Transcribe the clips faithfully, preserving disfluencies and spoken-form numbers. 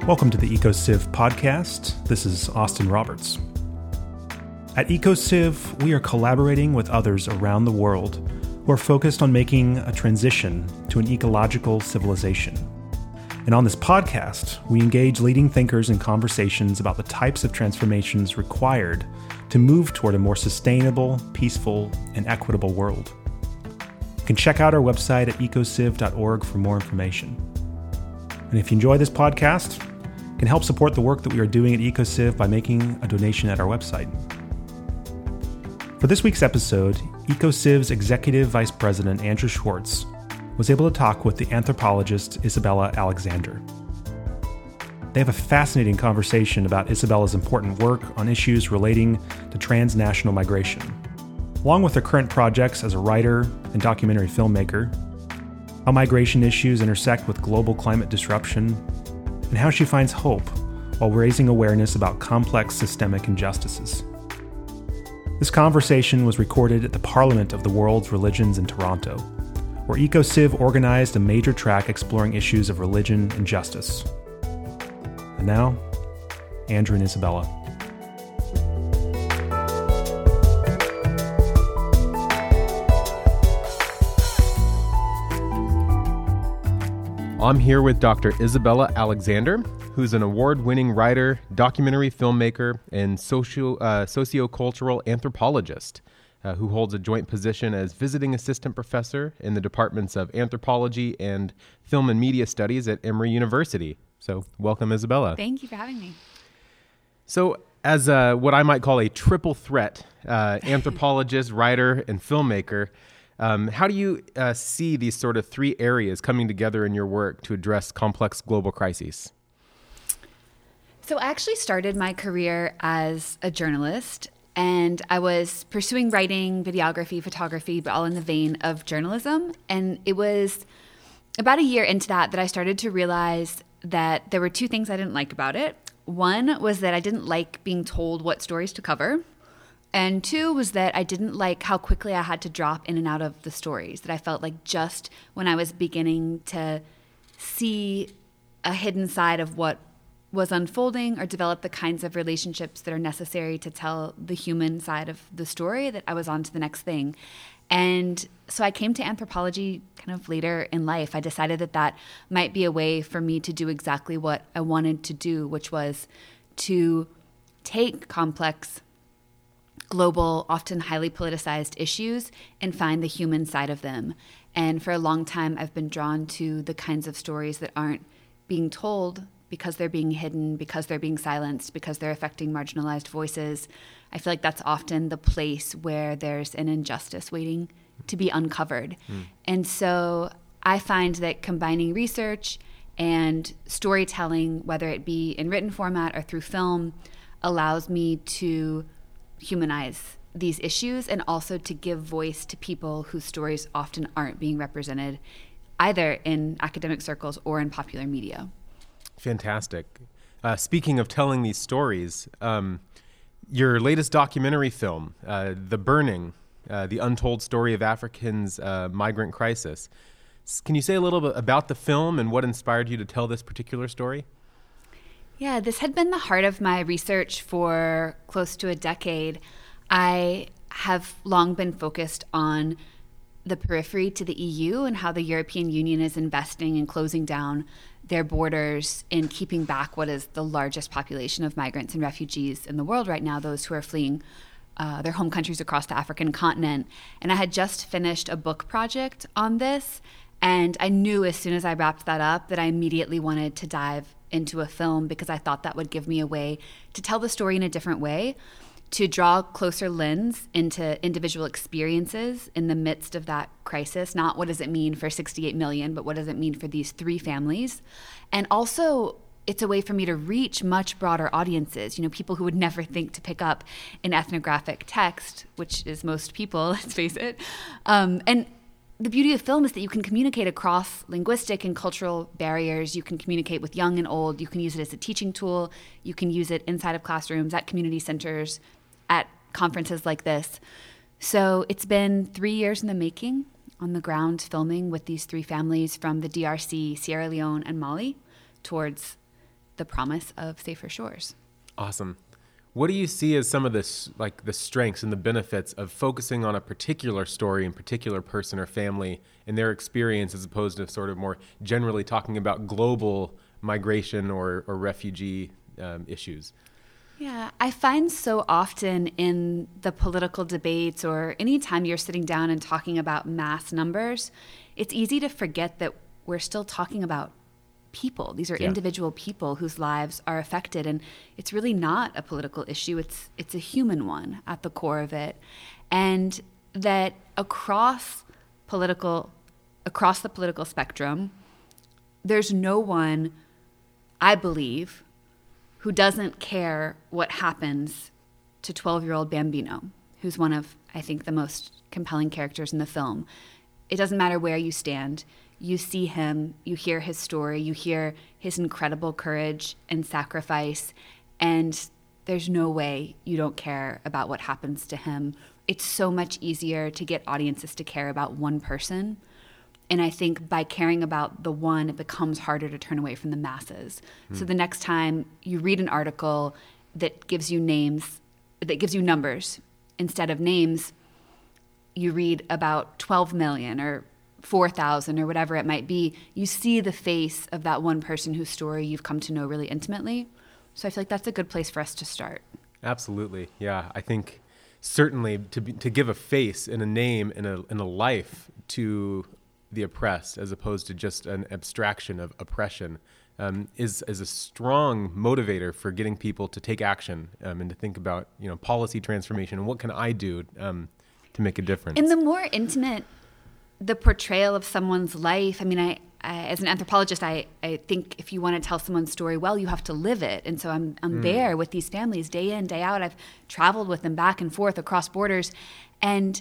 Welcome to the EcoCiv podcast. This is Austin Roberts. At EcoCiv, we are collaborating with others around the world who are focused on making a transition to an ecological civilization. And on this podcast, we engage leading thinkers in conversations about the types of transformations required to move toward a more sustainable, peaceful, and equitable world. You can check out our website at ecociv dot org for more information. And if you enjoy this podcast, you can help support the work that we are doing at EcoCiv by making a donation at our website. For this week's episode, EcoCiv's Executive Vice President Andrew Schwartz was able to talk with the anthropologist Isabella Alexander. They have a fascinating conversation about Isabella's important work on issues relating to transnational migration, along with her current projects as a writer and documentary filmmaker, how migration issues intersect with global climate disruption, and how she finds hope while raising awareness about complex systemic injustices. This conversation was recorded at the Parliament of the World's Religions in Toronto, where EcoCiv organized a major track exploring issues of religion and justice. And now, Andrew and Isabella. I'm here with Doctor Isabella Alexander, who's an award-winning writer, documentary filmmaker, and socio, uh, sociocultural anthropologist, uh, who holds a joint position as visiting assistant professor in the departments of anthropology and film and media studies at Emory University. So welcome, Isabella. Thank you for having me. So as a, what I might call a triple threat, uh, anthropologist, writer, and filmmaker, Um, how do you uh, see these sort of three areas coming together in your work to address complex global crises? So I actually started my career as a journalist, and I was pursuing writing, videography, photography, but all in the vein of journalism. And it was about a year into that that I started to realize that there were two things I didn't like about it. One was that I didn't like being told what stories to cover. And two was that I didn't like how quickly I had to drop in and out of the stories, that I felt like just when I was beginning to see a hidden side of what was unfolding or develop the kinds of relationships that are necessary to tell the human side of the story, that I was on to the next thing. And so I came to anthropology kind of later in life. I decided that that might be a way for me to do exactly what I wanted to do, which was to take complex global, often highly politicized issues and find the human side of them. And for a long time, I've been drawn to the kinds of stories that aren't being told because they're being hidden, because they're being silenced, because they're affecting marginalized voices. I feel like that's often the place where there's an injustice waiting to be uncovered. Mm. And so I find that combining research and storytelling, whether it be in written format or through film, allows me to humanize these issues and also to give voice to people whose stories often aren't being represented either in academic circles or in popular media. Fantastic. Uh, speaking of telling these stories, um, your latest documentary film, uh, The Burning, uh, The Untold Story of Africans' uh, Migrant Crisis. Can you say a little bit about the film and what inspired you to tell this particular story? Yeah, this had been the heart of my research for close to a decade. I have long been focused on the periphery to the E U and how the European Union is investing in closing down their borders in keeping back what is the largest population of migrants and refugees in the world right now, those who are fleeing uh, their home countries across the African continent. And I had just finished a book project on this, and I knew as soon as I wrapped that up that I immediately wanted to dive into a film because I thought that would give me a way to tell the story in a different way, to draw a closer lens into individual experiences in the midst of that crisis. Not what does it mean for sixty-eight million, but what does it mean for these three families? And also, it's a way for me to reach much broader audiences, you know, people who would never think to pick up an ethnographic text, which is most people, let's face it. Um, and the beauty of film is that you can communicate across linguistic and cultural barriers. You can communicate with young and old. You can use it as a teaching tool. You can use it inside of classrooms, at community centers, at conferences like this. So it's been three years in the making on the ground filming with these three families from the D R C, Sierra Leone, and Mali towards the promise of safer shores. Awesome. What do you see as some of the like the strengths and the benefits of focusing on a particular story and particular person or family and their experience, as opposed to sort of more generally talking about global migration or, or refugee um, issues? Yeah, I find so often in the political debates or anytime you're sitting down and talking about mass numbers, it's easy to forget that we're still talking about people. These are Yeah. individual people whose lives are affected, and it's really not a political issue. It's it's a human one at the core of it, and that across political across the political spectrum, there's no one, I believe, who doesn't care what happens to twelve-year-old Bambino, who's one of, I think, the most compelling characters in the film. It doesn't matter where you stand. You see him, you hear his story, you hear his incredible courage and sacrifice, and there's no way you don't care about what happens to him. It's so much easier to get audiences to care about one person. And I think by caring about the one, it becomes harder to turn away from the masses. Mm. So the next time you read an article that gives you names, that gives you numbers instead of names, you read about twelve million or four thousand or whatever it might be, you see the face of that one person whose story you've come to know really intimately. So I feel like that's a good place for us to start. Absolutely. Yeah. I think certainly to be, to give a face and a name and a, and a life to the oppressed, as opposed to just an abstraction of oppression, um, is, is a strong motivator for getting people to take action um, and to think about, you know, policy transformation and what can I do um, to make a difference. And the more intimate the portrayal of someone's life, I mean, I, I as an anthropologist, I, I think if you want to tell someone's story well, you have to live it. And so I'm I'm mm. there with these families day in, day out. I've traveled with them back and forth across borders. And,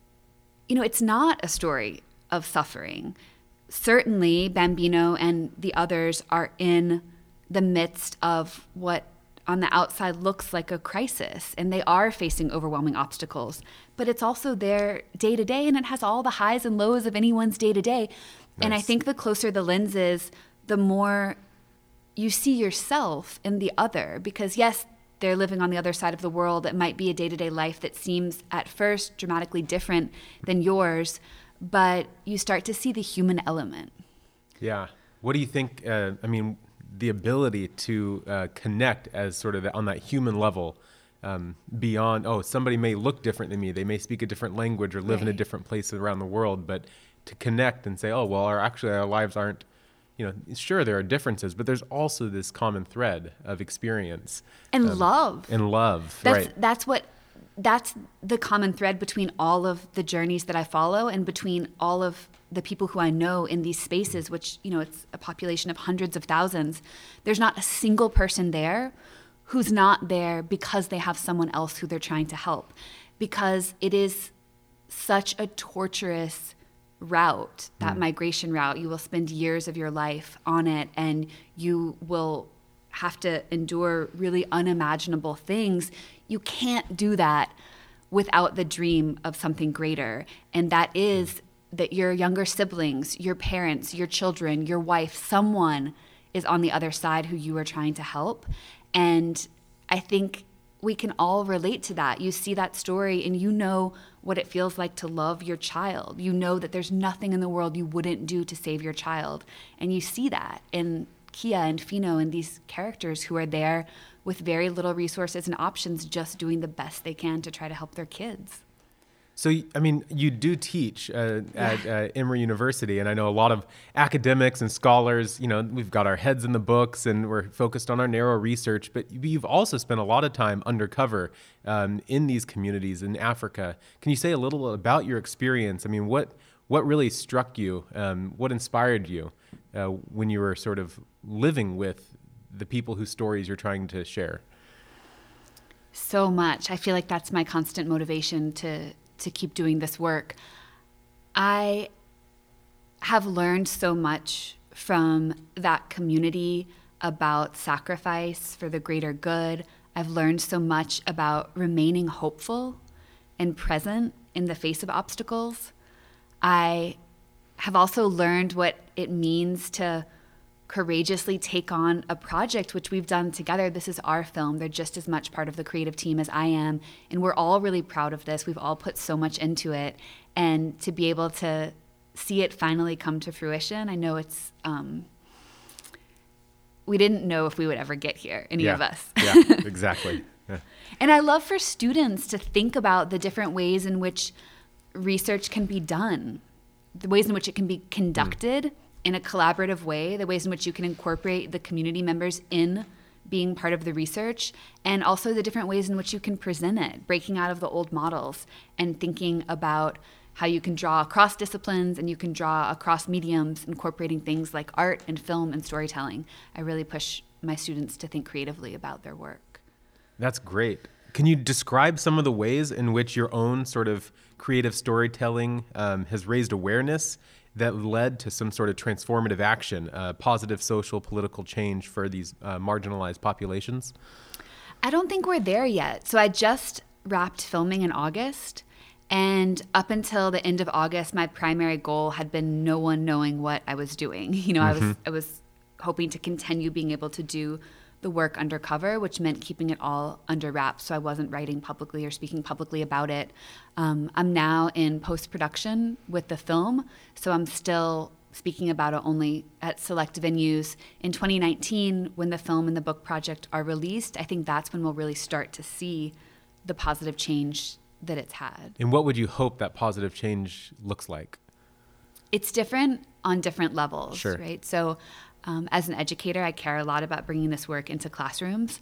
you know, it's not a story of suffering. Certainly, Bambino and the others are in the midst of what on the outside looks like a crisis, and they are facing overwhelming obstacles, but it's also their day to day, and it has all the highs and lows of anyone's day to day. And I think the closer the lens is, the more you see yourself in the other, because yes, they're living on the other side of the world. It might be a day to day life that seems at first dramatically different than yours, but you start to see the human element. Yeah. What do you think, uh, I mean, the ability to uh, connect as sort of the, on that human level um, beyond, oh, somebody may look different than me, they may speak a different language or live right. in a different place around the world, but to connect and say, oh, well, our, actually our lives aren't, you know, sure, there are differences, but there's also this common thread of experience. And um, love. And love, that's, right. That's what, that's the common thread between all of the journeys that I follow and between all of the people who I know in these spaces, which, you know, it's a population of hundreds of thousands. There's not a single person there who's not there because they have someone else who they're trying to help. Because it is such a torturous route, that mm. migration route. You will spend years of your life on it, and you will have to endure really unimaginable things. You can't do that without the dream of something greater. And that is that your younger siblings, your parents, your children, your wife, someone is on the other side who you are trying to help. And I think we can all relate to that. You see that story and you know what it feels like to love your child. You know that there's nothing in the world you wouldn't do to save your child. And you see that in Kia and Fino and these characters who are there with very little resources and options, just doing the best they can to try to help their kids. So, I mean, you do teach uh, at uh, Emory University, and I know a lot of academics and scholars, you know, we've got our heads in the books and we're focused on our narrow research, but you've also spent a lot of time undercover um, in these communities in Africa. Can you say a little about your experience? I mean, what what really struck you? Um, what inspired you uh, when you were sort of living with the people whose stories you're trying to share? So much. I feel like that's my constant motivation to to keep doing this work. I have learned so much from that community about sacrifice for the greater good. I've learned so much about remaining hopeful and present in the face of obstacles. I have also learned what it means to courageously take on a project, which we've done together. This is our film. They're just as much part of the creative team as I am. And we're all really proud of this. We've all put so much into it. And to be able to see it finally come to fruition, I know it's, um, we didn't know if we would ever get here, any yeah. of us. Yeah, exactly. Yeah. And I love for students to think about the different ways in which research can be done, the ways in which it can be conducted mm. in a collaborative way, the ways in which you can incorporate the community members in being part of the research, and also the different ways in which you can present it, breaking out of the old models and thinking about how you can draw across disciplines and you can draw across mediums, incorporating things like art and film and storytelling. I really push my students to think creatively about their work. That's great. Can you describe some of the ways in which your own sort of creative storytelling um, has raised awareness that led to some sort of transformative action, uh, positive social, political change for these uh, marginalized populations? I don't think we're there yet. So I just wrapped filming in August. And up until the end of August, my primary goal had been no one knowing what I was doing. You know, mm-hmm. I was I was hoping to continue being able to do the work undercover, which meant keeping it all under wraps, so I wasn't writing publicly or speaking publicly about it. Um, I'm now in post-production with the film, so I'm still speaking about it only at select venues. In twenty nineteen, when the film and the book project are released, I think that's when we'll really start to see the positive change that it's had. And what would you hope that positive change looks like? It's different on different levels, sure. right? So um, as an educator, I care a lot about bringing this work into classrooms.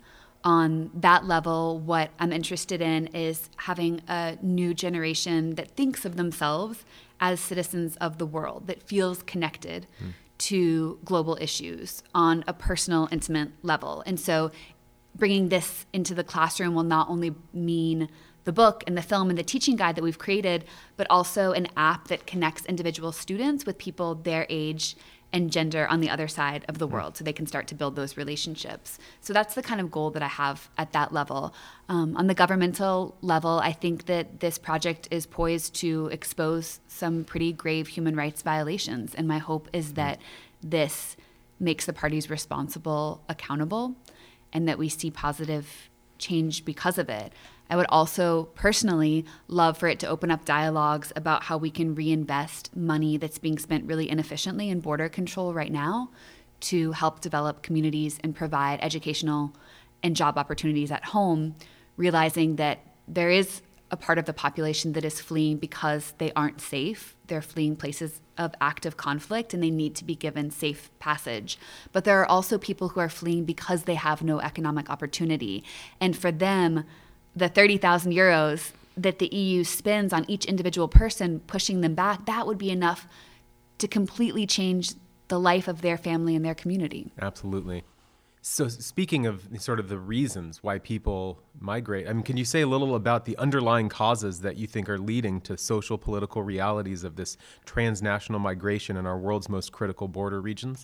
On that level, what I'm interested in is having a new generation that thinks of themselves as citizens of the world, that feels connected mm. to global issues on a personal, intimate level. And so bringing this into the classroom will not only mean the book and the film and the teaching guide that we've created, but also an app that connects individual students with people their age and gender on the other side of the world, so they can start to build those relationships. So that's the kind of goal that I have at that level. Um, on the governmental level, I think that this project is poised to expose some pretty grave human rights violations, and my hope is that this makes the parties responsible accountable, and that we see positive change because of it. I would also personally love for it to open up dialogues about how we can reinvest money that's being spent really inefficiently in border control right now to help develop communities and provide educational and job opportunities at home, realizing that there is a part of the population that is fleeing because they aren't safe. They're fleeing places of active conflict and they need to be given safe passage. But there are also people who are fleeing because they have no economic opportunity. And for them, the thirty thousand euros that the E U spends on each individual person pushing them back, that would be enough to completely change the life of their family and their community. Absolutely. So speaking of sort of the reasons why people migrate, I mean, can you say a little about the underlying causes that you think are leading to social political realities of this transnational migration in our world's most critical border regions?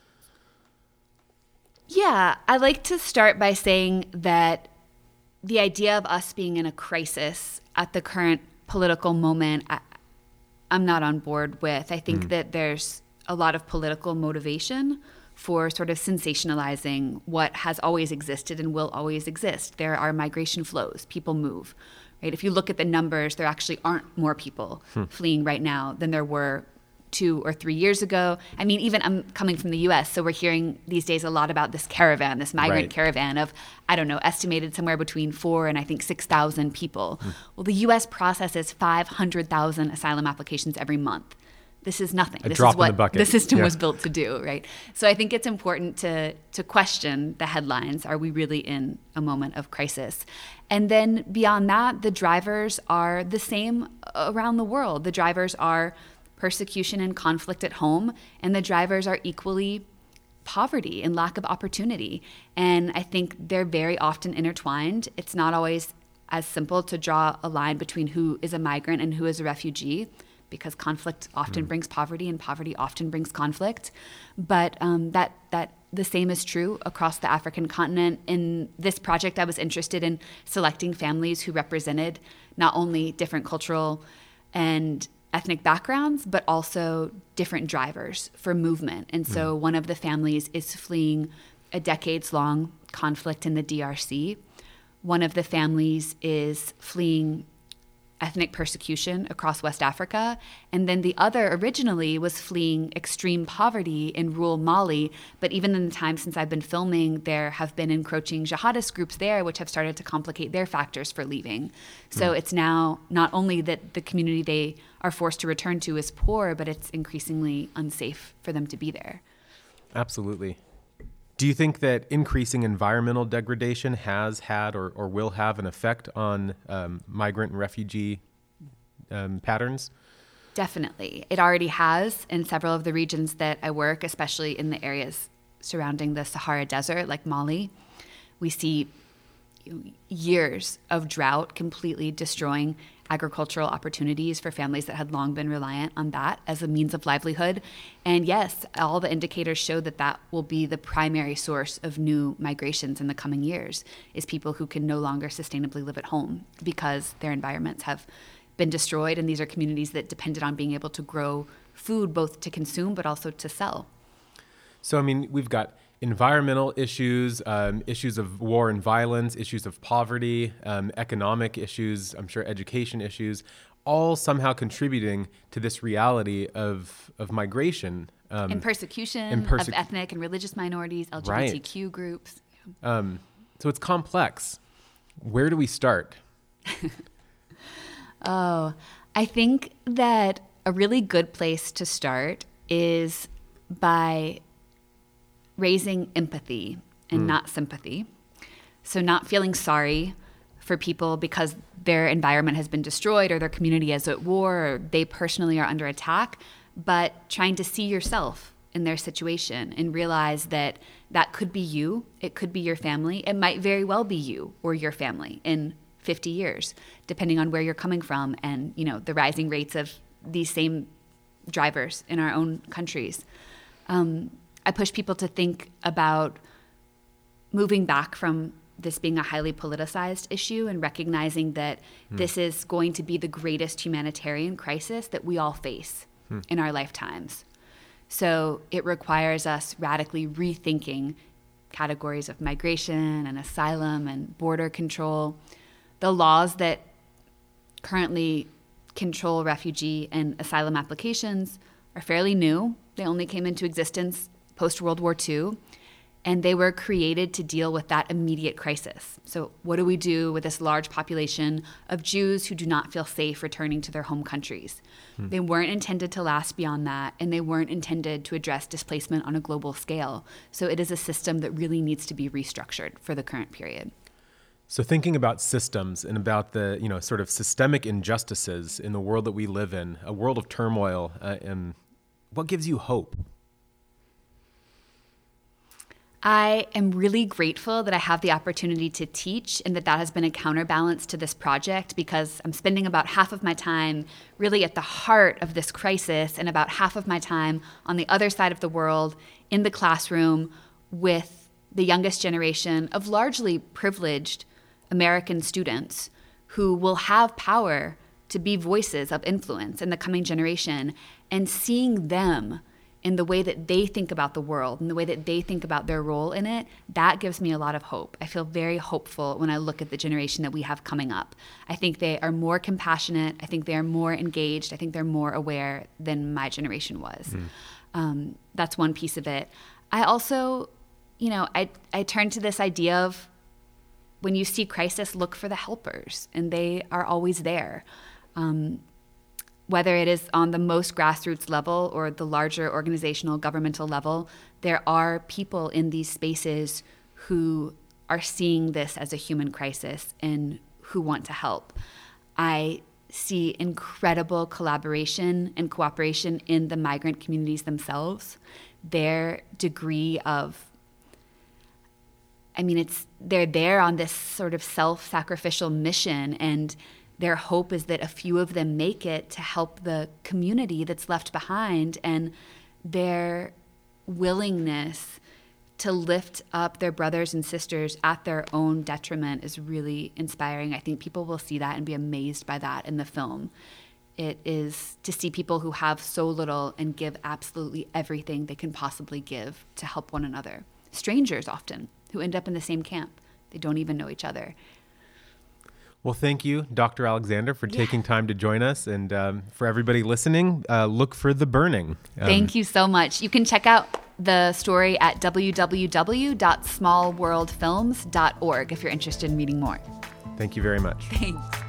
Yeah, I like to start by saying that the idea of us being in a crisis at the current political moment, I, I'm not on board with. I think mm. that there's a lot of political motivation for sort of sensationalizing what has always existed and will always exist. There are migration flows. People move, right? If you look at the numbers, there actually aren't more people hmm. fleeing right now than there were two or three years ago. I mean, even I'm coming from the U S, so we're hearing these days a lot about this caravan, this migrant right. caravan of, I don't know, estimated somewhere between four and I think six thousand people. Hmm. Well, the U S processes five hundred thousand asylum applications every month. This is nothing. A this drop is what in the bucket. the system yeah. was built to do, right? So I think it's important to to question the headlines. Are we really in a moment of crisis? And then beyond that, the drivers are the same around the world. The drivers are persecution and conflict at home, and the drivers are equally poverty and lack of opportunity. And I think they're very often intertwined. It's not always as simple to draw a line between who is a migrant and who is a refugee, because conflict often mm. brings poverty and poverty often brings conflict. But um, that that the same is true across the African continent. In this project, I was interested in selecting families who represented not only different cultural and ethnic backgrounds, but also different drivers for movement. And so mm. one of the families is fleeing a decades-long conflict in the D R C. One of the families is fleeing ethnic persecution across West Africa. And then the other originally was fleeing extreme poverty in rural Mali. But even in the time since I've been filming, there have been encroaching jihadist groups there, which have started to complicate their factors for leaving. So mm. it's now not only that the community they are forced to return to is poor, but it's increasingly unsafe for them to be there. Absolutely. Do you think that increasing environmental degradation has had or, or will have an effect on um, migrant and refugee um, patterns? Definitely. It already has in several of the regions that I work, especially in the areas surrounding the Sahara Desert, like Mali. We see years of drought completely destroying agricultural opportunities for families that had long been reliant on that as a means of livelihood. And yes, all the indicators show that that will be the primary source of new migrations in the coming years, is people who can no longer sustainably live at home because their environments have been destroyed. And these are communities that depended on being able to grow food, both to consume, but also to sell. So, I mean, we've got environmental issues, um, issues of war and violence, issues of poverty, um, economic issues, I'm sure education issues, all somehow contributing to this reality of of migration. Um, and persecution and perse- of ethnic and religious minorities, L G B T Q right. groups. Um, so it's complex. Where do we start? oh, I think that a really good place to start is by raising empathy and mm. not sympathy. So not feeling sorry for people because their environment has been destroyed or their community is at war or they personally are under attack, but trying to see yourself in their situation and realize that that could be you, it could be your family, it might very well be you or your family in fifty years, depending on where you're coming from and, you know, the rising rates of these same drivers in our own countries. Um, I push people to think about moving back from this being a highly politicized issue and recognizing that mm. this is going to be the greatest humanitarian crisis that we all face mm. in our lifetimes. So it requires us radically rethinking categories of migration and asylum and border control. The laws that currently control refugee and asylum applications are fairly new. They only came into existence post-World War Two, and they were created to deal with that immediate crisis. So what do we do with this large population of Jews who do not feel safe returning to their home countries? Hmm. They weren't intended to last beyond that, and they weren't intended to address displacement on a global scale. So it is a system that really needs to be restructured for the current period. So thinking about systems and about the, you know, sort of systemic injustices in the world that we live in, a world of turmoil, uh, and what gives you hope? I am really grateful that I have the opportunity to teach and that that has been a counterbalance to this project because I'm spending about half of my time really at the heart of this crisis and about half of my time on the other side of the world in the classroom with the youngest generation of largely privileged American students who will have power to be voices of influence in the coming generation, and seeing them in the way that they think about the world and the way that they think about their role in it, that gives me a lot of hope. I feel very hopeful when I look at the generation that we have coming up. I think they are more compassionate. I think they are more engaged. I think they're more aware than my generation was. Mm. Um, that's one piece of it. I also, you know, I, I turn to this idea of when you see crisis, look for the helpers, and they are always there. Um, Whether it is on the most grassroots level or the larger organizational governmental level, there are people in these spaces who are seeing this as a human crisis and who want to help. I see incredible collaboration and cooperation in the migrant communities themselves. Their degree of, I mean, it's they're there on this sort of self-sacrificial mission, and their hope is that a few of them make it to help the community that's left behind, and their willingness to lift up their brothers and sisters at their own detriment is really inspiring. I think people will see that and be amazed by that in the film. It is to see people who have so little and give absolutely everything they can possibly give to help one another. Strangers often who end up in the same camp. They don't even know each other. Well, thank you, Doctor Alexander, for Yeah. taking time to join us. And um, for everybody listening, uh, look for The Burning. Um, Thank you so much. You can check out the story at w w w dot small world films dot org if you're interested in reading more. Thank you very much. Thanks.